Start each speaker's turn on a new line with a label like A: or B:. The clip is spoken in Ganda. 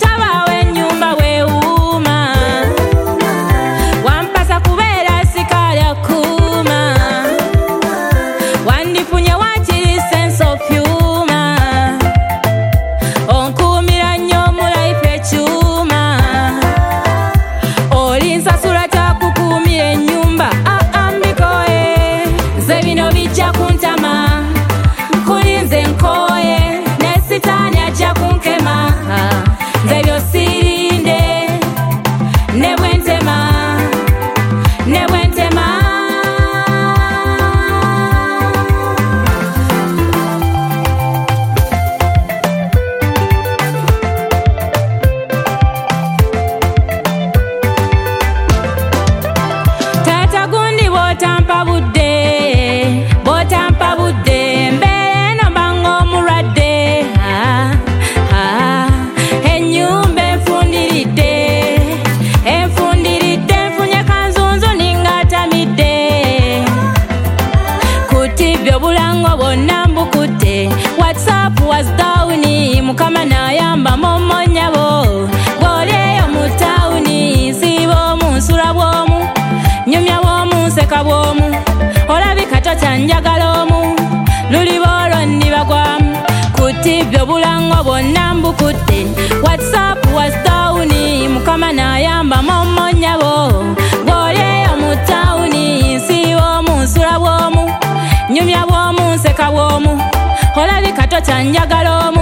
A: tabawe nyumba weuma wampasa kubeera sikalya kuma wandifunye wakiri sense of humor onkuumira nnyo mu life ekyuma olinsasula kyakukuumira ennyumba ambikoye nze bino bijja kuntama kulinze nkoye ne sitaani ajja kunkema nze byo sirinde ne bwentema ne bwentema taata gundi bw'otampa budde mbeera eno mbango omulwadde ennyumba enfundiridde nfunye kanzunzu ningatamidde ku TV obulango bwonna mbukutte WhatsApp was down mukama n'ayamba momonyabo bw'oli eyo mu tawuni nsiiba omu nsula bw'omu nyumya bw'omu nseka bw'omu olabika tokyanjagala omu luli boolwo nnibagwamu ku TV obulango bwonna mbukutte WhatsApp was down mukama n'ayamba momonyabo bw'oli eyo mu tawuni nsiiba omu nsula bw'omu nyumya bw'omu nseka bw'omu olabika tokyanjagala omu